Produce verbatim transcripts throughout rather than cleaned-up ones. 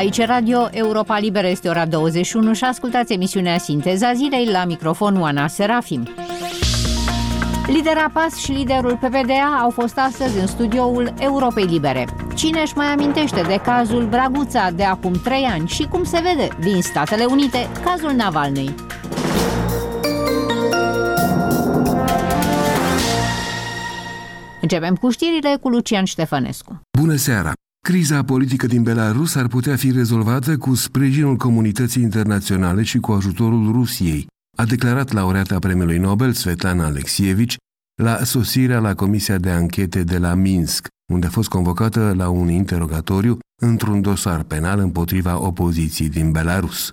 Aici Radio Europa Liberă, este ora douăzeci și unu și ascultați emisiunea Sinteza Zilei, la microfon Oana Serafim. Lidera P A S și liderul P P D A au fost astăzi în studioul Europei Libere. Cine își mai amintește de cazul Braguța de acum trei ani și, cum se vede din Statele Unite, cazul Navalny? Începem cu știrile cu Lucian Ștefănescu. Bună seara! Criza politică din Belarus ar putea fi rezolvată cu sprijinul comunității internaționale și cu ajutorul Rusiei, a declarat laureata Premiului Nobel Svetlana Alexievich la sosirea la Comisia de Anchete de la Minsk, unde a fost convocată la un interogatoriu într-un dosar penal împotriva opoziției din Belarus.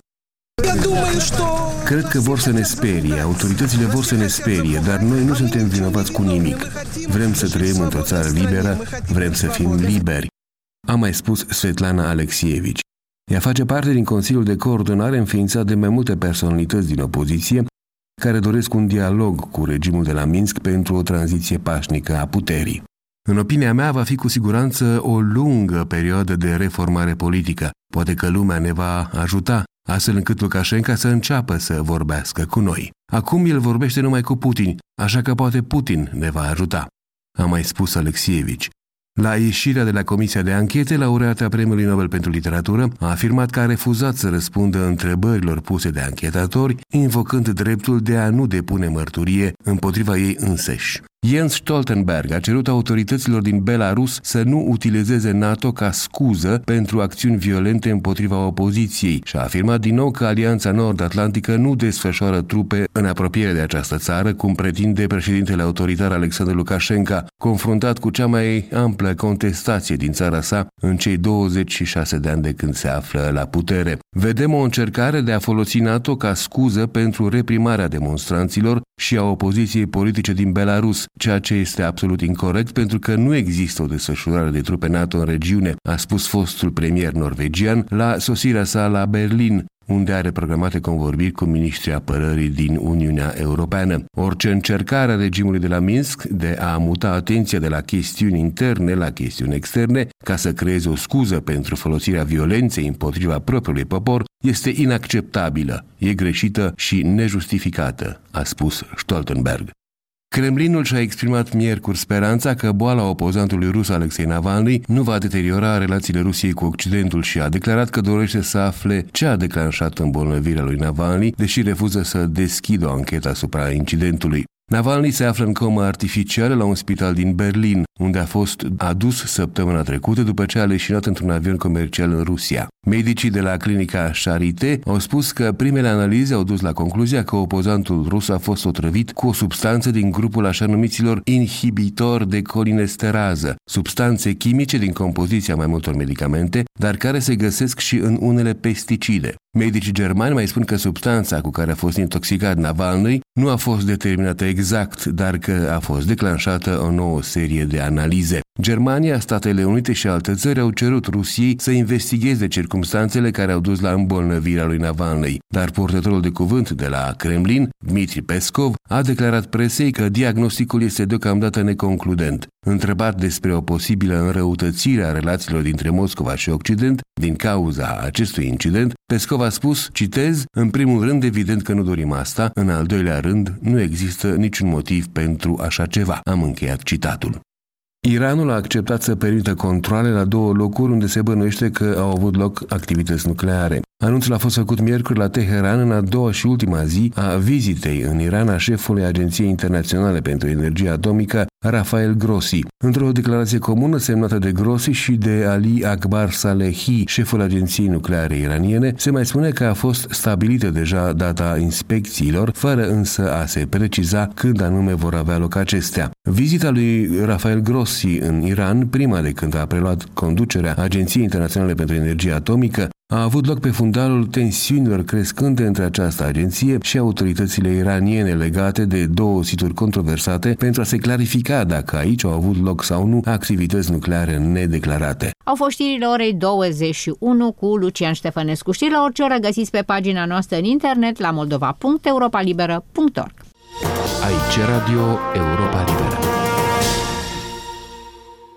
Cred că vor să ne sperie, autoritățile vor să ne sperie, dar noi nu suntem vinovați cu nimic. Vrem să trăim într-o țară liberă, vrem să fim liberi, a mai spus Svetlana Alexievich. Ea face parte din Consiliul de Coordonare înființat de mai multe personalități din opoziție care doresc un dialog cu regimul de la Minsk pentru o tranziție pașnică a puterii. În opinia mea, va fi cu siguranță o lungă perioadă de reformare politică. Poate că lumea ne va ajuta, astfel încât Lukashenko să înceapă să vorbească cu noi. Acum el vorbește numai cu Putin, așa că poate Putin ne va ajuta, a mai spus Alexievich. La ieșirea de la Comisia de Anchete, laureata Premiului Nobel pentru Literatură a afirmat că a refuzat să răspundă întrebărilor puse de anchetatori, invocând dreptul de a nu depune mărturie împotriva ei însăși. Jens Stoltenberg a cerut autorităților din Belarus să nu utilizeze NATO ca scuză pentru acțiuni violente împotriva opoziției și a afirmat din nou că Alianța Nord-Atlantică nu desfășoară trupe în apropiere de această țară, cum pretinde președintele autoritar Alexandru Lukashenko, confruntat cu cea mai amplă contestație din țara sa în cei douăzeci și șase de ani de când se află la putere. Vedem o încercare de a folosi NATO ca scuză pentru reprimarea demonstranților și a opoziției politice din Belarus, ceea ce este absolut incorect pentru că nu există o desfășurare de trupe NATO în regiune, a spus fostul premier norvegian la sosirea sa la Berlin, unde are programate convorbiri cu miniștrii apărării din Uniunea Europeană. Orice încercare a regimului de la Minsk de a muta atenția de la chestiuni interne la chestiuni externe, ca să creeze o scuză pentru folosirea violenței împotriva propriului popor, este inacceptabilă, e greșită și nejustificată, a spus Stoltenberg. Kremlinul și-a exprimat miercuri speranța că boala opozantului rus Alexei Navalny nu va deteriora relațiile Rusiei cu Occidentul și a declarat că dorește să afle ce a declanșat îmbolnăvirea lui Navalny, deși refuză să deschidă o anchetă asupra incidentului. Navalny se află în comă artificială la un spital din Berlin, unde a fost adus săptămâna trecută după ce a leșinat într-un avion comercial în Rusia. Medicii de la clinica Charité au spus că primele analize au dus la concluzia că opozantul rus a fost otrăvit cu o substanță din grupul așa numiților inhibitor de colinesterasă, substanțe chimice din compoziția mai multor medicamente, dar care se găsesc și în unele pesticide. Medicii germani mai spun că substanța cu care a fost intoxicat Navalny nu a fost determinată exact, dar că a fost declanșată o nouă serie de analize. Germania, Statele Unite și alte țări au cerut Rusiei să investigheze circumstanțele care au dus la îmbolnăvirea lui Navalny, dar purtătorul de cuvânt de la Kremlin, Dmitri Peskov, a declarat presei că diagnosticul este deocamdată neconcludent. Întrebat despre o posibilă înrăutățire a relațiilor dintre Moscova și Occident din cauza acestui incident, Peskov a spus, citez, în primul rând evident că nu dorim asta, în al doilea rând nu există niciun motiv pentru așa ceva. Am încheiat citatul. Iranul a acceptat să permită controale la două locuri unde se bănuiește că au avut loc activități nucleare. Anunțul a fost făcut miercuri la Teheran în a doua și ultima zi a vizitei în Iran a șefului Agenției Internaționale pentru Energie Atomică, Rafael Grossi. Într-o declarație comună semnată de Grossi și de Ali Akbar Salehi, șeful Agenției Nucleare Iraniene, se mai spune că a fost stabilită deja data inspecțiilor, fără însă a se preciza când anume vor avea loc acestea. Vizita lui Rafael Grossi în Iran, prima de când a preluat conducerea Agenției Internaționale pentru Energie Atomică, a avut loc pe fundalul tensiunilor crescânde între această agenție și autoritățile iraniene legate de două situri controversate pentru a se clarifica dacă aici au avut loc sau nu activități nucleare nedeclarate. Au fost știrile orei douăzeci și unu cu Lucian Ștefănescu. Știrile la orice oră găsiți pe pagina noastră în internet la moldova punct europa liberă punct org. Aici Radio Europa Liberă. Cu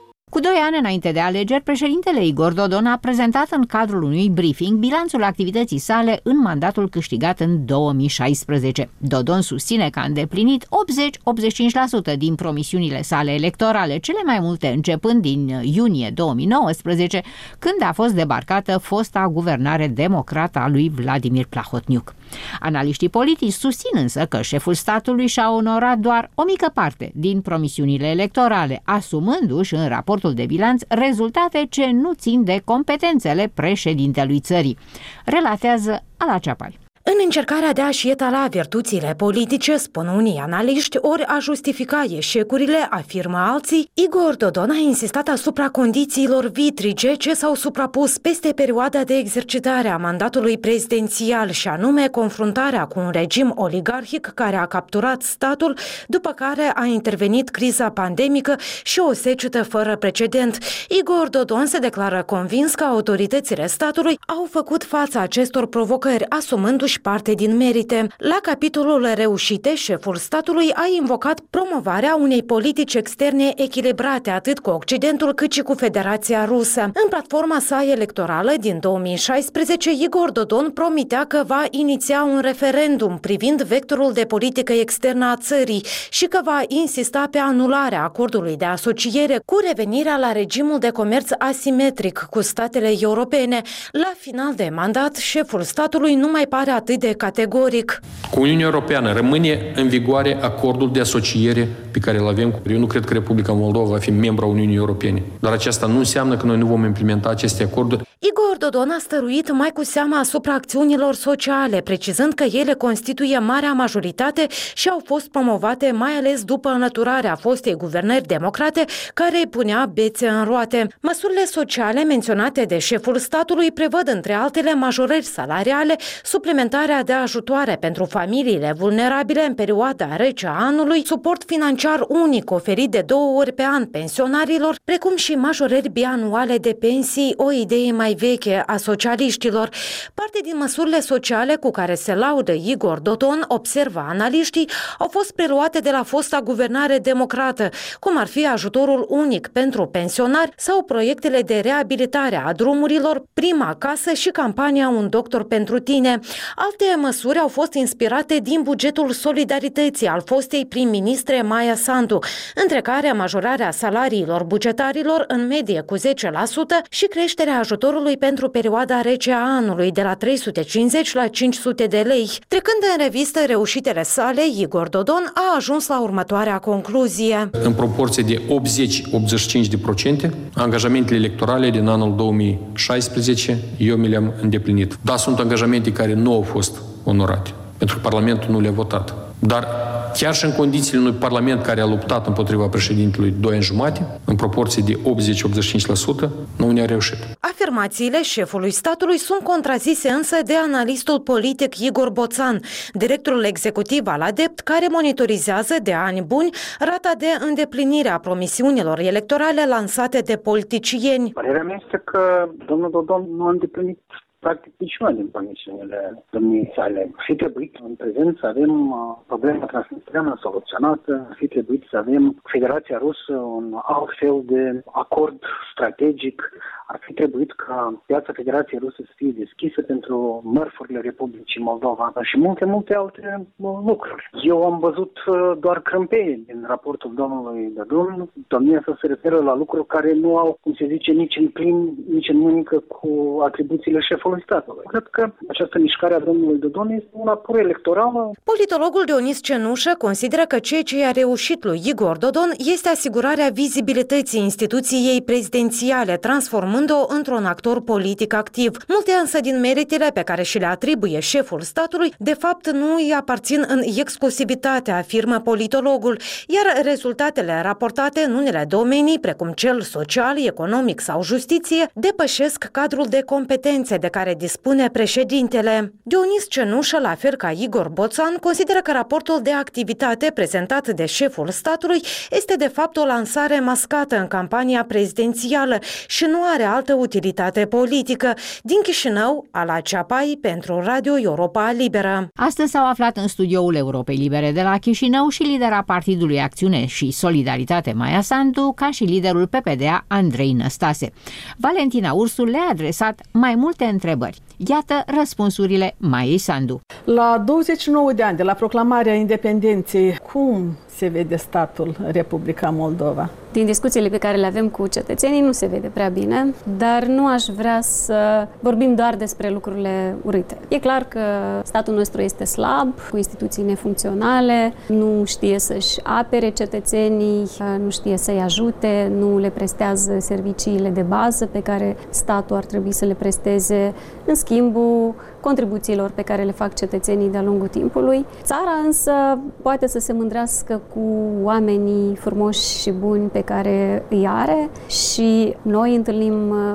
Cu doi ani înainte de alegeri, președintele Igor Dodon a prezentat în cadrul unui briefing bilanțul activității sale în mandatul câștigat în două mii șaisprezece. Dodon susține că a îndeplinit optzeci - optzeci și cinci la sută din promisiunile sale electorale, cele mai multe începând din iunie două mii nouăsprezece, când a fost debarcată fosta guvernare democrată a lui Vladimir Plahotniuc. Analiștii politici susțin însă că șeful statului și-a onorat doar o mică parte din promisiunile electorale, asumându-și în raportul de bilanț rezultate ce nu țin de competențele președintelui țării, relatează Ala Ceapari. În încercarea de a-și etala virtuțile politice, spun unii analiști, ori a justifica eșecurile, afirmă alții, Igor Dodon a insistat asupra condițiilor vitrige ce s-au suprapus peste perioada de exercitare a mandatului prezidențial, și anume confruntarea cu un regim oligarhic care a capturat statul, după care a intervenit criza pandemică și o secetă fără precedent. Igor Dodon se declară convins că autoritățile statului au făcut față acestor provocări, asumându-și parte din merite. La capitolul reușite, șeful statului a invocat promovarea unei politici externe echilibrate atât cu Occidentul cât și cu Federația Rusă. În platforma sa electorală din două mii șaisprezece, Igor Dodon promitea că va iniția un referendum privind vectorul de politică externă a țării și că va insista pe anularea acordului de asociere cu revenirea la regimul de comerț asimetric cu statele europene. La final de mandat, șeful statului nu mai pare atât de categoric. Cu Uniunea Europeană rămâne în vigoare acordul de asociere pe care îl avem. Eu nu cred că Republica Moldova va fi membra Uniunii Europene, dar aceasta nu înseamnă că noi nu vom implementa aceste acorduri. Igor Dodon a stăruit mai cu seama asupra acțiunilor sociale, precizând că ele constituie marea majoritate și au fost promovate mai ales după înlăturarea fostei guvernări democrate care îi punea bețe în roate. Măsurile sociale menționate de șeful statului prevăd între altele majorări salariale, suplimentarea de ajutoare pentru familiile vulnerabile în perioada rece a anului, suport financiar unic oferit de două ori pe an pensionarilor, precum și majorări bianuale de pensii, o idee mai veche a socialiștilor. Parte din măsurile sociale cu care se laudă Igor Dodon, observă analiștii, au fost preluate de la fosta guvernare democrată, cum ar fi ajutorul unic pentru pensionari sau proiectele de reabilitare a drumurilor, prima casă și campania Un doctor pentru tine. Alte măsuri au fost inspirate din bugetul solidarității al fostei prim-ministre Maia Sandu, între care majorarea salariilor bugetarilor în medie cu zece la sută și creșterea ajutorului pentru perioada rece a anului de la trei sute cincizeci la cinci sute de lei. Trecând în revistă reușitele sale, Igor Dodon a ajuns la următoarea concluzie. În proporție de optzeci - optzeci și cinci la sută, angajamentele electorale din anul două mii șaisprezece eu mi le-am îndeplinit. Da, sunt angajamente care nu au fost onorate, pentru că Parlamentul nu le-a votat. Dar chiar și în condițiile unui Parlament care a luptat împotriva președintelui doi ani jumate, în proporție de optzeci - optzeci și cinci la sută, nu ne-a reușit. Afirmațiile șefului statului sunt contrazise însă de analistul politic Igor Boțan, directorul executiv al ADEPT, care monitorizează de ani buni rata de îndeplinire a promisiunilor electorale lansate de politicieni. Părerea mea este că domnul Dodon nu a îndeplinit practic niciuna din promisiunile domniei sale. Ar fi trebuit în prezent să avem problema transnistreană soluționată, ar fi trebuit să avem Federația Rusă un alt fel de acord strategic, ar fi trebuit ca piața Federației Ruse să fie deschisă pentru mărfurile Republicii Moldova și multe, multe alte lucruri. Eu am văzut doar crâmpeie din raportul domnului Dodon. Domnia să se referă la lucruri care nu au, cum se zice, nici în plin, nici în mânică cu atribuțiile șefului statului. Cred că această mișcare a domnului Dodon este una pur electorală. Politologul Dionis Cenușă consideră că ceea ce i-a reușit lui Igor Dodon este asigurarea vizibilității instituției prezidențiale, transformând-o într-un actor politic activ. Multe însă din meritele pe care și le atribuie șeful statului, de fapt nu îi aparțin în exclusivitate, afirmă politologul, iar rezultatele raportate în unele domenii, precum cel social, economic sau justiție, depășesc cadrul de competențe de care dispune președintele. Dionis Cenușă, la fel ca Igor Boțan, consideră că raportul de activitate prezentat de șeful statului este de fapt o lansare mascată în campania prezidențială și nu are altă utilitate politică. Din Chișinău, Ala Ceapai pentru Radio Europa Liberă. Astăzi s-au aflat în studioul Europei Libere de la Chișinău și lidera Partidului Acțiune și Solidaritate Maia Sandu, ca și liderul P P D A Andrei Năstase. Valentina Ursu le-a adresat mai multe întrebări. Iată răspunsurile Maiei Sandu. La douăzeci și nouă de ani de la proclamarea independenței, cum se vede statul Republica Moldova? Din discuțiile pe care le avem cu cetățenii nu se vede prea bine, dar nu aș vrea să vorbim doar despre lucrurile urâte. E clar că statul nostru este slab, cu instituții nefuncționale, nu știe să-și apere cetățenii, nu știe să-i ajute, nu le prestează serviciile de bază pe care statul ar trebui să le presteze în schimbul contribuțiilor pe care le fac cetățenii de-a lungul timpului. Țara însă poate să se mândrească cu oamenii frumoși și buni pe care îi are și noi întâlnim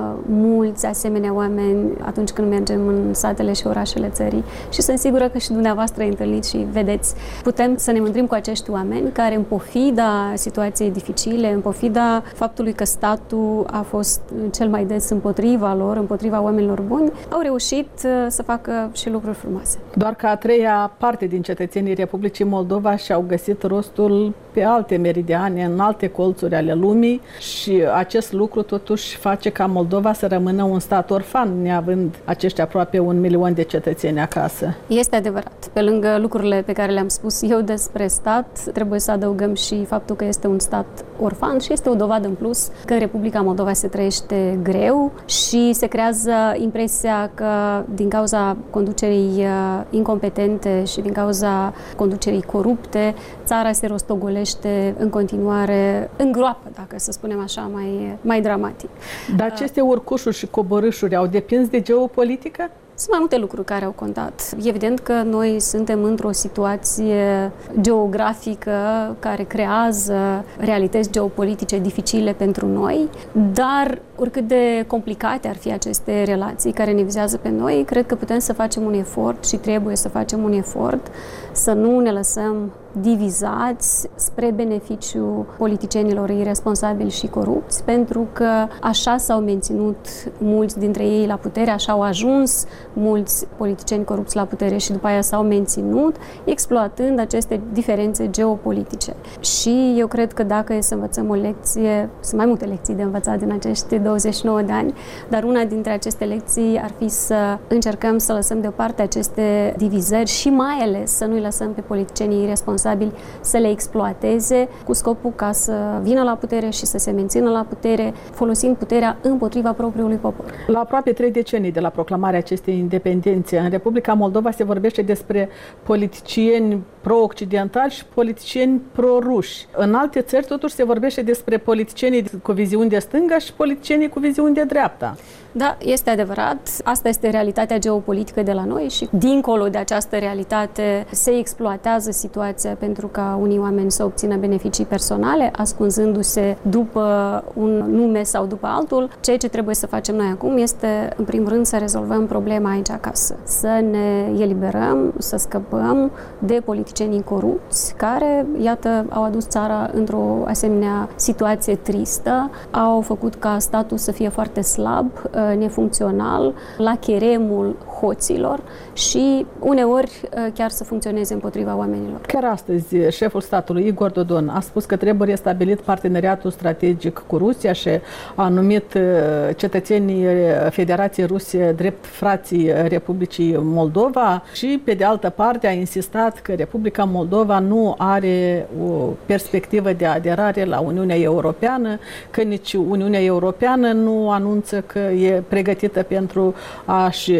mulți asemenea oameni atunci când mergem în satele și orașele țării și sunt sigură că și dumneavoastră îi întâlniți și vedeți. Putem să ne mândrim cu acești oameni care, în pofida situației dificile, în pofida faptului că statul a fost cel mai des împotriva lor, împotriva oamenilor buni, au reușit să facă și lucruri frumoase. Doar că a treia parte din cetățenii Republicii Moldova și-au găsit rostul pe alte meridiane, în alte colțuri ale lumii și acest lucru totuși face ca Moldova să rămână un stat orfan, neavând acești aproape un milion de cetățeni acasă. Este adevărat. Pe lângă lucrurile pe care le-am spus eu despre stat, trebuie să adăugăm și faptul că este un stat orfan și este o dovadă în plus că în Republica Moldova se trăiește greu și se creează impresia că din cauza conducerii incompetente și din cauza conducerii corupte, țara se rostogolește în continuare în groapă, dacă să spunem așa, mai, mai dramatic. Dar aceste urcușuri și coborâșuri au depins de geopolitică? Sunt mai multe lucruri care au contat. Evident că noi suntem într-o situație geografică care creează realități geopolitice dificile pentru noi, dar oricât de complicate ar fi aceste relații care ne vizează pe noi, cred că putem să facem un efort și trebuie să facem un efort să nu ne lăsăm divizați spre beneficiul politicienilor irresponsabili și corupți, pentru că așa s-au menținut mulți dintre ei la putere, așa au ajuns mulți politicieni corupți la putere și după aia s-au menținut, exploatând aceste diferențe geopolitice. Și eu cred că dacă e să învățăm o lecție, sunt mai multe lecții de învățat din acești douăzeci și nouă de ani, dar una dintre aceste lecții ar fi să încercăm să lăsăm deoparte aceste divizări și mai ales să nu-i lăsăm pe politicienii irresponsabili să le exploateze cu scopul ca să vină la putere și să se mențină la putere, folosind puterea împotriva propriului popor. La aproape trei decenii de la proclamarea acestei independențe, în Republica Moldova se vorbește despre politicieni pro-occidentali și politicieni pro-ruși. În alte țări, totuși, se vorbește despre politicienii cu viziuni de stânga și politicienii cu viziuni de dreapta. Da, este adevărat. Asta este realitatea geopolitică de la noi și dincolo de această realitate se exploatează situația pentru ca unii oameni să obțină beneficii personale, ascunzându-se după un nume sau după altul. Ceea ce trebuie să facem noi acum este, în primul rând, să rezolvăm problema aici acasă. Să ne eliberăm, să scăpăm de politicienii corupți care, iată, au adus țara într-o asemenea situație tristă, au făcut ca statul să fie foarte slab, nefuncțional, la cheremul hoților și uneori chiar să funcționeze împotriva oamenilor. Chiar astăzi, șeful statului, Igor Dodon, a spus că trebuie restabilit parteneriatul strategic cu Rusia și a numit cetățenii Federației Ruse drept frații Republicii Moldova și, pe de altă parte, a insistat că Republica Moldova nu are o perspectivă de aderare la Uniunea Europeană, că nici Uniunea Europeană nu anunță că e pregătită pentru a-și extinde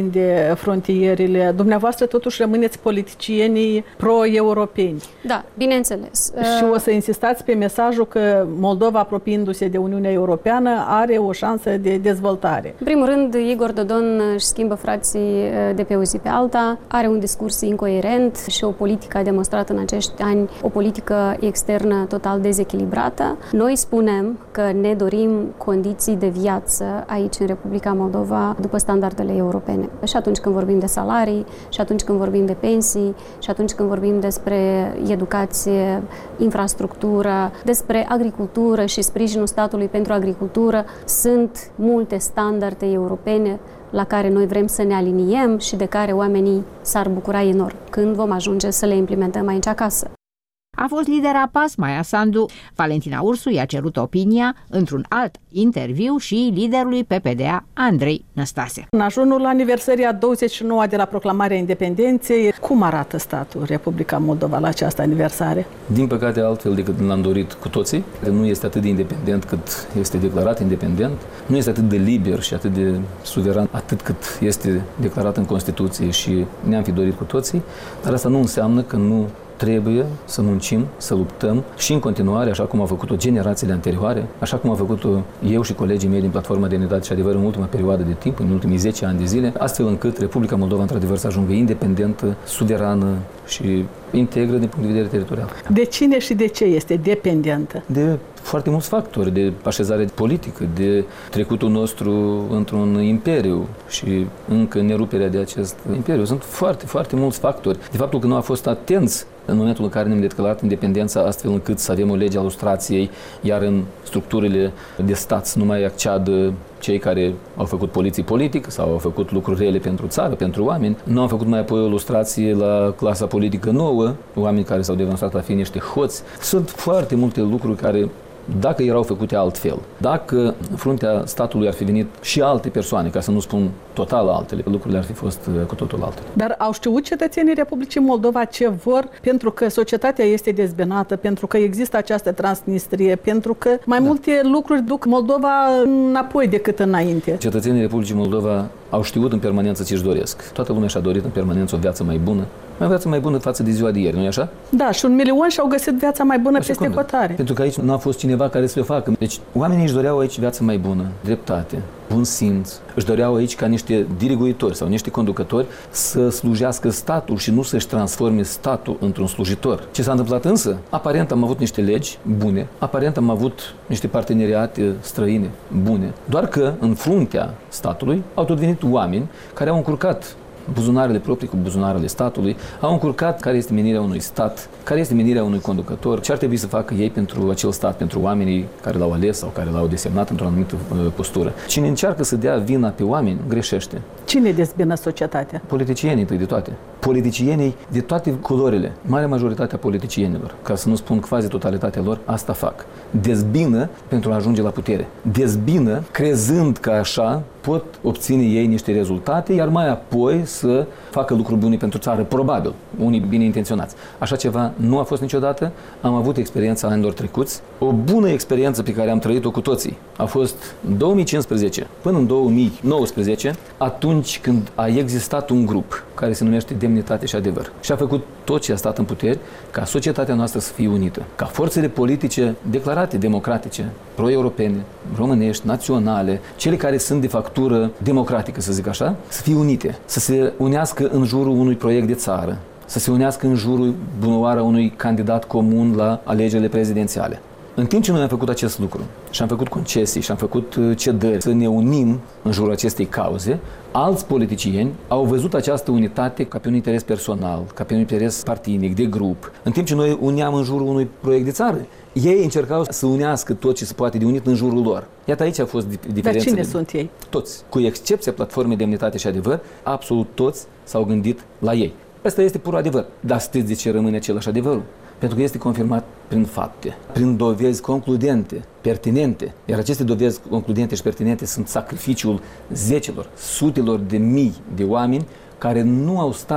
extinde frontierele. Dumneavoastră totuși rămâneți politicienii pro-europeni. Da, bineînțeles. Și o să insistați pe mesajul că Moldova, apropiindu-se de Uniunea Europeană, are o șansă de dezvoltare. În primul rând, Igor Dodon își schimbă frații de pe o zi pe alta, are un discurs incoerent și o politică a demonstrat în acești ani o politică externă total dezechilibrată. Noi spunem că ne dorim condiții de viață aici în Republica Moldova după standardele europene. Și atunci când vorbim de salarii, și atunci când vorbim de pensii, și atunci când vorbim despre educație, infrastructură, despre agricultură și sprijinul statului pentru agricultură, sunt multe standarde europene la care noi vrem să ne aliniem și de care oamenii s-ar bucura enorm când vom ajunge să le implementăm aici acasă. A fost lidera P A S, Maia Sandu. Valentina Ursu i-a cerut opinia într-un alt interviu și liderului P P D A, Andrei Năstase. În ajunul aniversării a douăzeci și nouă de la proclamarea independenței, cum arată statul Republica Moldova la această aniversare? Din păcate, altfel decât l-am dorit cu toții. Nu este atât de independent cât este declarat independent. Nu este atât de liber și atât de suveran atât cât este declarat în Constituție și ne-am fi dorit cu toții. Dar asta nu înseamnă că nu trebuie să muncim, să luptăm și în continuare, așa cum au făcut-o generațiile anterioare, așa cum au făcut-o eu și colegii mei din Platforma de Unitate și Adevăr în ultima perioadă de timp, în ultimii zece ani de zile, astfel încât Republica Moldova, într-adevăr, să ajungă independentă, suverană și integră din punct de vedere teritorial. De cine și de ce este dependentă? De foarte mulți factori, de așezare politică, de trecutul nostru într-un imperiu și încă neruperea de acest imperiu. Sunt foarte, foarte mulți factori. De faptul că nu a fost atenți în momentul în care ne-am declarat independența, astfel încât să avem o lege a lustrației, iar în structurile de stat să nu mai acceadă cei care au făcut poliție politică sau au făcut lucruri rele pentru țară, pentru oameni. Nu am făcut mai apoi o lustrație la clasa politică nouă, oameni care s-au demonstrat a fi niște hoți. Sunt foarte multe lucruri care, dacă erau făcute altfel, dacă în fruntea statului ar fi venit și alte persoane, ca să nu spun total altele, lucrurile ar fi fost cu totul altele. Dar au știut cetățenii Republicii Moldova ce vor, pentru că societatea este dezbinată, pentru că există această Transnistrie, pentru că mai da. multe lucruri duc Moldova înapoi decât înainte. Cetățenii Republicii Moldova au știut în permanență ce își doresc. Toată lumea și-a dorit în permanență o viață mai bună, o viață mai bună față de ziua de ieri, nu-i așa? Da, și un milion și-au găsit viața mai bună așa peste cum? Hotare. Pentru că aici nu a fost cineva care să le facă. Deci oamenii își doreau aici viață mai bună, dreptate, bun simț. Își doreau aici ca niște diriguitori sau niște conducători să slujească statul și nu să-și transforme statul într-un slujitor. Ce s-a întâmplat însă? Aparent am avut niște legi bune, aparent am avut niște parteneriate străine bune, doar că în fruntea statului au tot venit oameni care au încurcat buzunarele proprii cu buzunarele statului, au încurcat care este menirea unui stat, care este menirea unui conducător, ce ar trebui să facă ei pentru acel stat, pentru oamenii care l-au ales sau care l-au desemnat într-o anumită uh, postură. Cine încearcă să dea vina pe oameni, greșește. Cine dezbină societatea? Politicienii, întâi de toate. Politicienii de toate culorile, marea majoritate a politicienilor, ca să nu spun quasi totalitatea lor, asta fac. Dezbină pentru a ajunge la putere. Dezbină crezând că așa pot obține ei niște rezultate, iar mai apoi să facă lucruri bune pentru țară, probabil, unii bine intenționați. Așa ceva nu a fost niciodată. Am avut experiența anilor trecuți. O bună experiență pe care am trăit-o cu toții a fost în două mii cincisprezece până în două mii nouăsprezece, atunci când a existat un grup care se numește Demnitate și Adevăr și a făcut tot ce a stat în puteri ca societatea noastră să fie unită, ca forțele politice declarate democratice, pro-europene, românești, naționale, cele care sunt de factură democratică, să zic așa, să fie unite, să se unească în jurul unui proiect de țară, să se unească în jurul bunăoară unui candidat comun la alegerile prezidențiale. În timp ce noi am făcut acest lucru și am făcut concesii și am făcut cedări să ne unim în jurul acestei cauze, alți politicieni au văzut această unitate ca pe un interes personal, ca pe un interes partinic, de grup. În timp ce noi uneam în jurul unui proiect de țară, ei încercau să unească tot ce se poate de unit în jurul lor. Iată, aici a fost diferența. Dar cine sunt ei? Toți. Cu excepția Platformei Demnitate și Adevăr, absolut toți s-au gândit la ei. Asta este pur adevăr. Dar știți de ce rămâne același adevărul? Pentru că este confirmat prin fapte, prin dovezi concludente, pertinente. Iar aceste dovezi concludente și pertinente sunt sacrificiul zecelor, sutelor de mii de oameni care nu au stat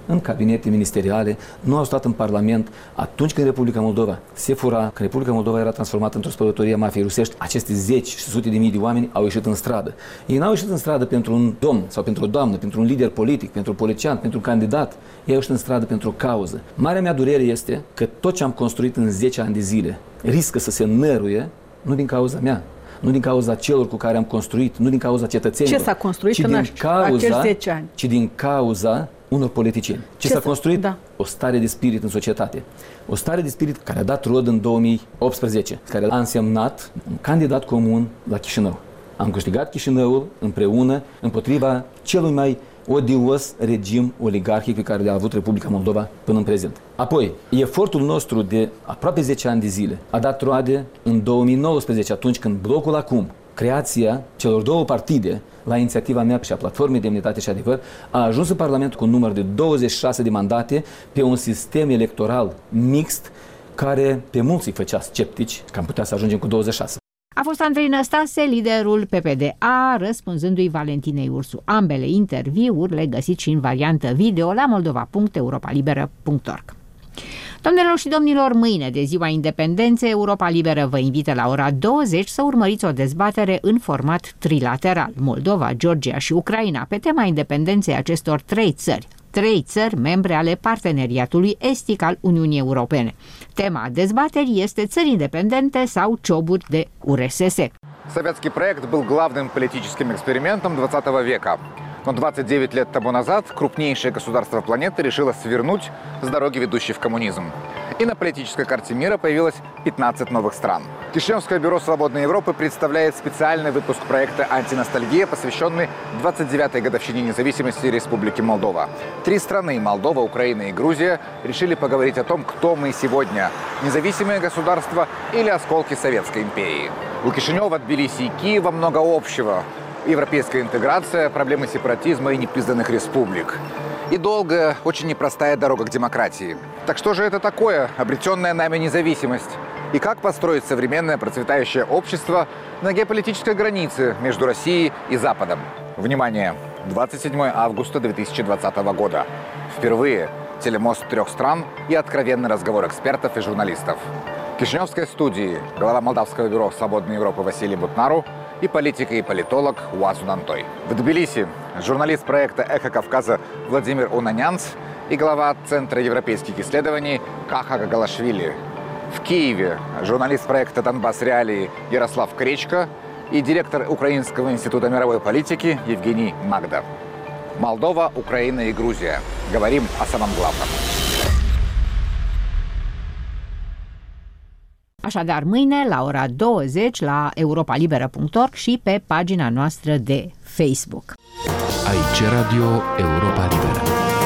în cabinete ministeriale, nu au stat în Parlament. Atunci când Republica Moldova se fura, când Republica Moldova era transformată într-o spălătorie a mafiei rusești, aceste zeci și sute de mii de oameni au ieșit în stradă. Ei n-au ieșit în stradă pentru un domn sau pentru o doamnă, pentru un lider politic, pentru un politician, pentru un candidat. Ei au ieșit în stradă pentru o cauză. Marea mea durere este că tot ce am construit în zece ani de zile riscă să se năruie, nu din cauza mea, nu din cauza celor cu care am construit, nu din cauza cetățenilor. Ce s-a construit ci în din cauza, acești zece ani? Ci din cauza unor politicieni. Ce, Ce s-a construit? Da. O stare de spirit în societate. O stare de spirit care a dat rod în două mii optsprezece, care a însemnat un candidat comun la Chișinău. Am câștigat Chișinăul împreună împotriva celui mai odios regim oligarhic pe care le-a avut Republica Moldova până în prezent. Apoi, efortul nostru de aproape zece ani de zile a dat roade în două mii nouăsprezece, atunci când Blocul Acum, creația celor două partide, la inițiativa mea și a Platformei Demnitate și Adevăr, a ajuns în Parlament cu un număr de douăzeci și șase de mandate pe un sistem electoral mixt care pe mulți îi făcea sceptici că am putea să ajungem cu douăzeci și șase. A fost Andrei Năstase, liderul P P D A, răspunzându-i Valentinei Ursu. Ambele interviuri le găsiți și în variantă video la moldova punct europa liberă punct org. Doamnelor și domnilor, mâine de Ziua Independenței, Europa Liberă vă invită la ora douăzeci să urmăriți o dezbatere în format trilateral, Moldova, Georgia și Ucraina, pe tema independenței acestor trei țări. Trei țări membre ale Parteneriatului Estic al Uniunii Europene. Tema dezbaterii este țări independente sau cioburi de U R S S. Советский проект был главным политическим экспериментом двадцатого века. Но двадцать девять лет тому назад крупнейшее государство планеты решило свернуть с дороги, ведущей в коммунизм. И на политической карте мира появилось пятнадцать новых стран. Кишиневское бюро «Свободной Европы» представляет специальный выпуск проекта «Антиностальгия», посвященный двадцать девятой годовщине независимости Республики Молдова. Три страны – Молдова, Украина и Грузия – решили поговорить о том, кто мы сегодня – независимое государство или осколки Советской империи. У Кишинева, Тбилиси и Киева много общего. Европейская интеграция, проблемы сепаратизма и непризнанных республик. И долгая, очень непростая дорога к демократии. Так что же это такое, обретенная нами независимость? И как построить современное процветающее общество на геополитической границе между Россией и Западом? Внимание! двадцать седьмого августа две тысячи двадцатого года. Впервые телемост трех стран и откровенный разговор экспертов и журналистов. В Кишиневской студии глава Молдавского бюро «Свободной Европы» Василий Бутнару и политик и политолог Уазун Антой. В Тбилиси журналист проекта «Эхо Кавказа» Владимир Унанянц и глава Центра европейских исследований Каха Гагалашвили. В Киеве журналист проекта «Донбасс Реалии» Ярослав Кречко и директор Украинского института мировой политики Евгений Магда. Молдова, Украина и Грузия. Говорим о самом главном. Așadar, mâine la ora douăzeci la europa liberă punct org și pe pagina noastră de Facebook. Aici Radio Europa Liberă.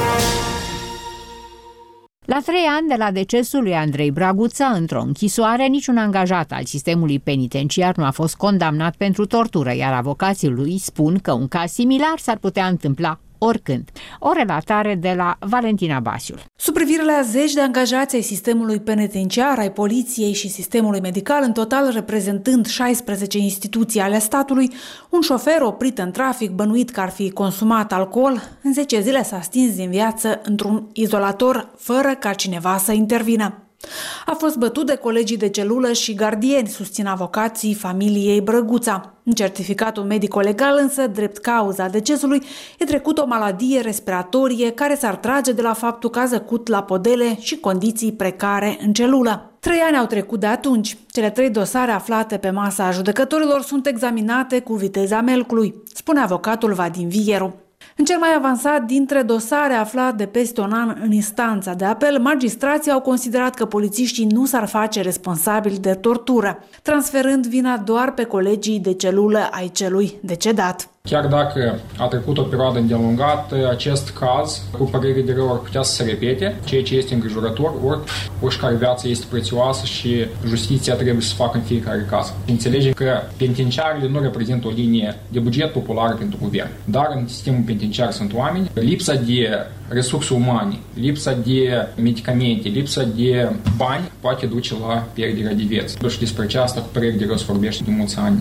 La trei ani de la decesul lui Andrei Braguța, într-o închisoare, niciun angajat al sistemului penitenciar nu a fost condamnat pentru tortură, iar avocații lui spun că un caz similar s-ar putea întâmpla oricând. O relatare de la Valentina Basiul. Sub privire la zeci de angajați ai sistemului penitenciar, ai poliției și sistemului medical, în total reprezentând șaisprezece instituții ale statului, un șofer oprit în trafic bănuit că ar fi consumat alcool, în zece zile s-a stins din viață într-un izolator fără ca cineva să intervină. A fost bătut de colegii de celulă și gardieni, susțin avocații familiei Brăguța. În certificatul medico-legal însă, drept cauza decesului, e trecut o maladie respiratorie care s-ar trage de la faptul că a zăcut la podele și condiții precare în celulă. Trei ani au trecut de atunci. Cele trei dosare aflate pe masa judecătorilor sunt examinate cu viteza melcului, spune avocatul Vadim Vieru. În cel mai avansat dintre dosare aflat de peste un an în instanța de apel, magistrații au considerat că polițiștii nu s-ar face responsabili de tortură, transferând vina doar pe colegii de celulă ai celui decedat. Chiar dacă a trecut o perioadă îndelungată, acest caz, cu părere de rău, ar putea să se repete, ceea ce este îngrijorător, ori oricare viață este prețioasă și justiția trebuie să facă în fiecare caz. Înțelegem că penitenciarele nu reprezintă o linie de buget populară pentru guvern, dar în sistemul penitenciar sunt oameni. Lipsa de resurse umane, lipsa de medicamente, lipsa de bani poate duce la pierderea de vieți. Și despre aceasta cu părere de rău se vorbește de mulți ani.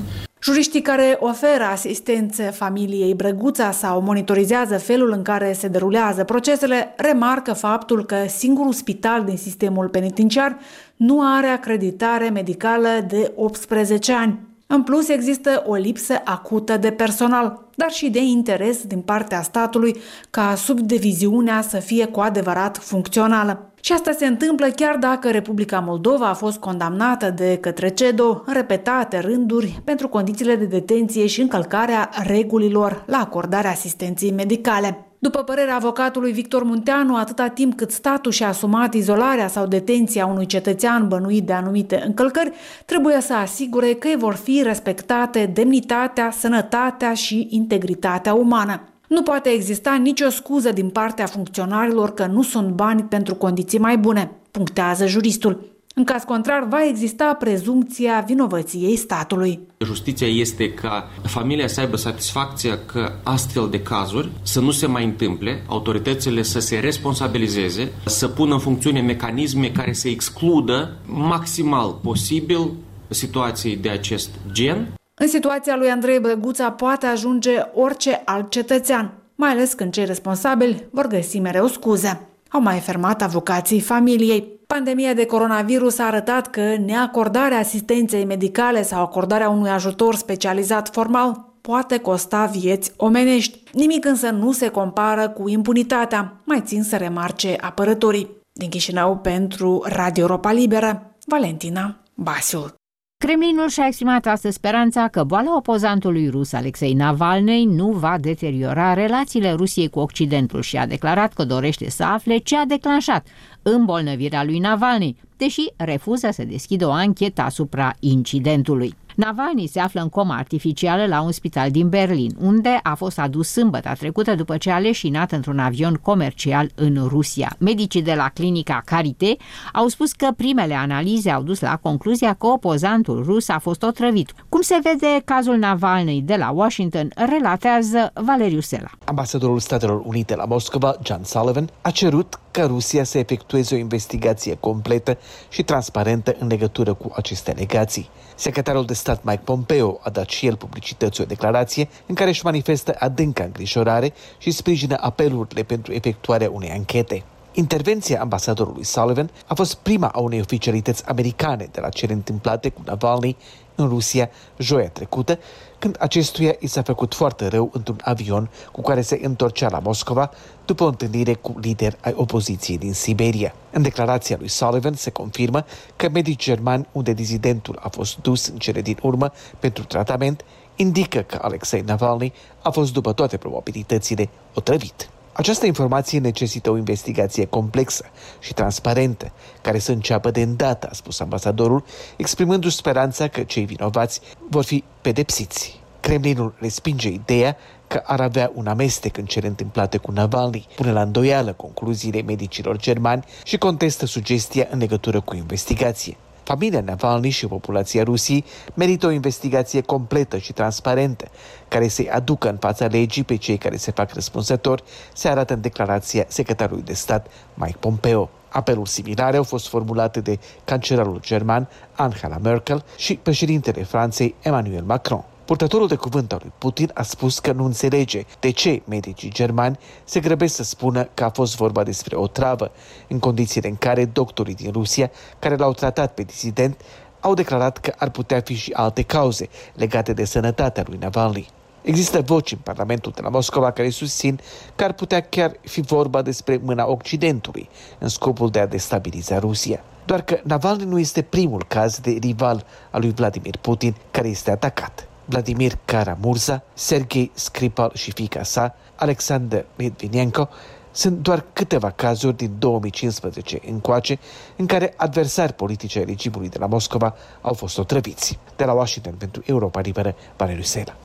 Juriștii care oferă asistență familiei Brăguța sau monitorizează felul în care se derulează procesele remarcă faptul că singurul spital din sistemul penitenciar nu are acreditare medicală de optsprezece ani. În plus, există o lipsă acută de personal, dar și de interes din partea statului ca subdiviziunea să fie cu adevărat funcțională. Și asta se întâmplă chiar dacă Republica Moldova a fost condamnată de către CEDO în repetate rânduri pentru condițiile de detenție și încălcarea regulilor la acordarea asistenței medicale. După părerea avocatului Victor Munteanu, atâta timp cât statul și-a asumat izolarea sau detenția unui cetățean bănuit de anumite încălcări, trebuie să asigure că îi vor fi respectate demnitatea, sănătatea și integritatea umană. Nu poate exista nicio scuză din partea funcționarilor că nu sunt bani pentru condiții mai bune, punctează juristul. În caz contrar, va exista prezumția vinovăției statului. Justiția este ca familia să aibă satisfacția că astfel de cazuri să nu se mai întâmple, autoritățile să se responsabilizeze, să pună în funcțiune mecanisme care să excludă maximal posibil situații de acest gen. În situația lui Andrei Brăguța poate ajunge orice alt cetățean, mai ales când cei responsabili vor găsi mereu scuze. Au mai afirmat avocații familiei. Pandemia de coronavirus a arătat că neacordarea asistenței medicale sau acordarea unui ajutor specializat formal poate costa vieți omenești. Nimic însă nu se compară cu impunitatea, mai țin să remarce apărătorii. Din Chișinău pentru Radio Europa Liberă, Valentina Basiul. Kremlinul și-a exprimat astăzi speranța că boala opozantului rus Alexei Navalny nu va deteriora relațiile Rusiei cu Occidentul și a declarat că dorește să afle ce a declanșat îmbolnăvirea lui Navalny, deși refuză să deschidă o anchetă asupra incidentului. Navalny se află în coma artificială la un spital din Berlin, unde a fost adus sâmbătă trecută după ce a leșinat într-un avion comercial în Rusia. Medicii de la clinica Charité au spus că primele analize au dus la concluzia că opozantul rus a fost otrăvit. Cum se vede cazul Navalny de la Washington, relatează Valeriu Sela. Ambasadorul Statelor Unite la Moscova, John Sullivan, a cerut ca Rusia să efectueze o investigație completă și transparentă în legătură cu aceste alegații. Secretarul de stat Mike Pompeo a dat și el publicității o declarație în care își manifestă adânca îngrijorare și sprijină apelurile pentru efectuarea unei anchete. Intervenția ambasadorului Sullivan a fost prima a unei oficialități americane de la cele întâmplate cu Navalny în Rusia joia trecută, când acestuia i s-a făcut foarte rău într-un avion cu care se întorcea la Moscova după o întâlnire cu lideri ai opoziției din Siberia. În declarația lui Sullivan se confirmă că medici germani unde dizidentul a fost dus în cele din urmă pentru tratament indică că Alexei Navalny a fost după toate probabilitățile otrăvit. Această informație necesită o investigație complexă și transparentă, care să înceapă de îndată, a spus ambasadorul, exprimându-și speranța că cei vinovați vor fi pedepsiți. Kremlinul respinge ideea că ar avea un amestec în cele întâmplate cu Navalny, pune la îndoială concluziile medicilor germani și contestă sugestia în legătură cu investigație. Familia Navalny și populația Rusiei merită o investigație completă și transparentă, care să-i aducă în fața legii pe cei care se fac răspunzători, se arată în declarația secretarului de stat Mike Pompeo. Apeluri similare au fost formulate de cancelarul german Angela Merkel și președintele Franței Emmanuel Macron. Purtătorul de cuvânt al lui Putin a spus că nu înțelege de ce medicii germani se grăbesc să spună că a fost vorba despre o travă, în condițiile în care doctorii din Rusia, care l-au tratat pe disident, au declarat că ar putea fi și alte cauze legate de sănătatea lui Navalny. Există voci în Parlamentul de la Moscova care susțin că ar putea chiar fi vorba despre mâna Occidentului în scopul de a destabiliza Rusia. Doar că Navalny nu este primul caz de rival al lui Vladimir Putin care este atacat. Vladimir Kara-Murza, Sergei Skripal și fiica sa, Alexander Litvinenko, sunt doar câteva cazuri din două mii cincisprezece încoace în care adversari politici ai regimului de la Moscova au fost otrăviți. De la Washington pentru Europa Liberă, Valeriu Sela.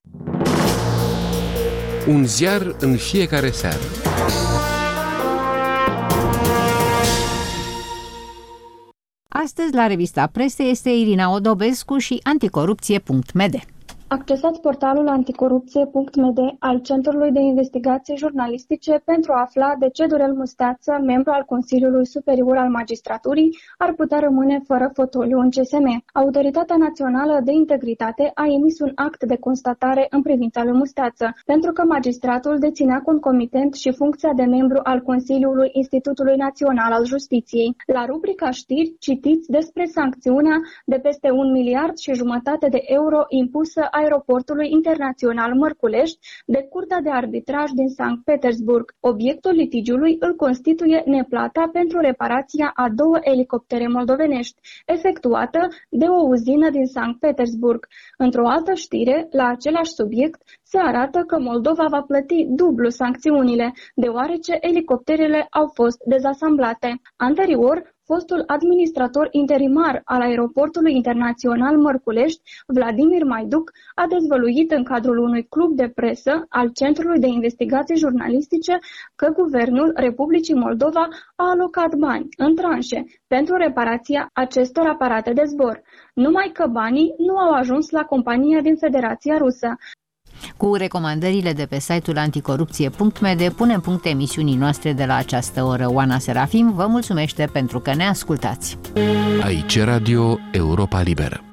Un ziar în fiecare seară. Astăzi, la revista Presă, este Irina Odobescu și anticorupție punct m d. Accesați portalul anticorupție punct m d al Centrului de Investigații Jurnalistice pentru a afla de ce Dorel Musteață, membru al Consiliului Superior al Magistraturii, ar putea rămâne fără fotoliu în C S M. Autoritatea Națională de Integritate a emis un act de constatare în privința lui Musteață, pentru că magistratul deținea concomitent și funcția de membru al Consiliului Institutului Național al Justiției. La rubrica știri citiți despre sancțiunea de peste un miliard și jumătate de euro impusă Aeroportului Internațional Mărculești de Curtea de Arbitraj din Sankt Petersburg. Obiectul litigiului îl constituie neplata pentru reparația a două elicoptere moldovenești, efectuată de o uzină din Sankt Petersburg. Într-o altă știre, la același subiect, se arată că Moldova va plăti dublu sancțiunile, deoarece elicopterele au fost dezasamblate. Anterior, fostul administrator interimar al Aeroportului Internațional Mărculești, Vladimir Maiduc, a dezvăluit în cadrul unui club de presă al Centrului de Investigații Jurnalistice că Guvernul Republicii Moldova a alocat bani în tranșe pentru reparația acestor aparate de zbor, numai că banii nu au ajuns la compania din Federația Rusă. Cu recomandările de pe site-ul anticorupție punct m d punem punct emisiunii noastre de la această oră. Oana Serafim vă mulțumește pentru că ne ascultați. Aici Radio Europa Liberă.